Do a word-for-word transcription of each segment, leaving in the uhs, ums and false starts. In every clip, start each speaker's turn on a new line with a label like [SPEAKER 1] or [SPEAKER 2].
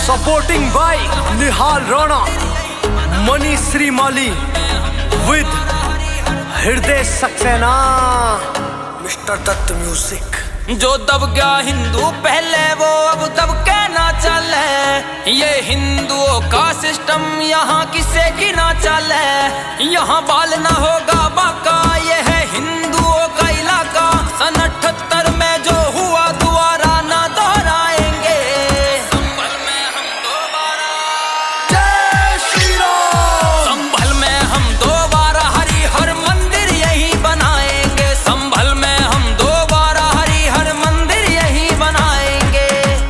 [SPEAKER 1] Supporting by Nihal Rana, Mani Srimali with Hriday Saxena, Mister Dutt Music।
[SPEAKER 2] जो दब गया हिंदू पहले वो अब दब के ना चले, ये हिंदुओं का सिस्टम यहाँ किसे की ना चले। यहाँ बाल ना होगा बाका, ये है हिंदुओं का इलाका। सन अठहत्तर में जो हुआ दोबारा ना दोहराएंगे। संभल में हम दोबारा
[SPEAKER 1] जय श्री राम।
[SPEAKER 2] संभल में हम दोबारा हरि हर मंदिर यही बनाएंगे। संभल में हम दोबारा हरि हर मंदिर यही बनाएंगे।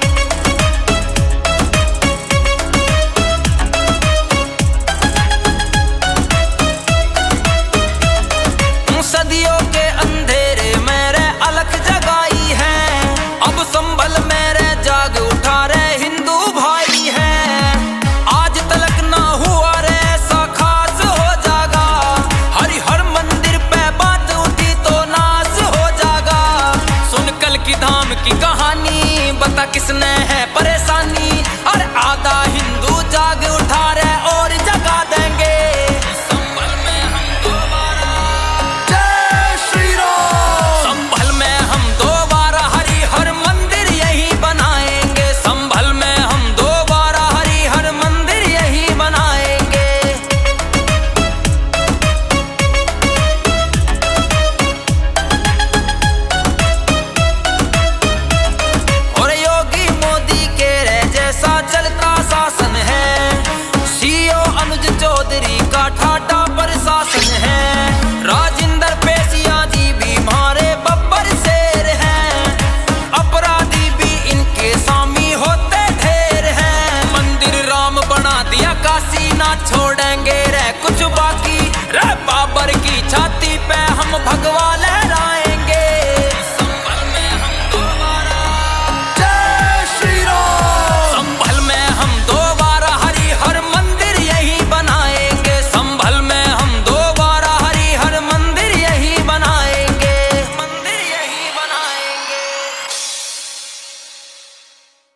[SPEAKER 2] सदियों के अंधेरे मेरे अलख जगाई है, अब संभल मेरे जाग उठा रे हिंदू भाई है। आज तलक ना हुआ रे ऐसा खास हो जागा, हरि हर मंदिर पे बात उठी तो नाश हो जागा। सुन कल की धाम की कहानी, बता किसने है परेशानी। और आधा हिंदू जाग उठा रे और जगा देंगे।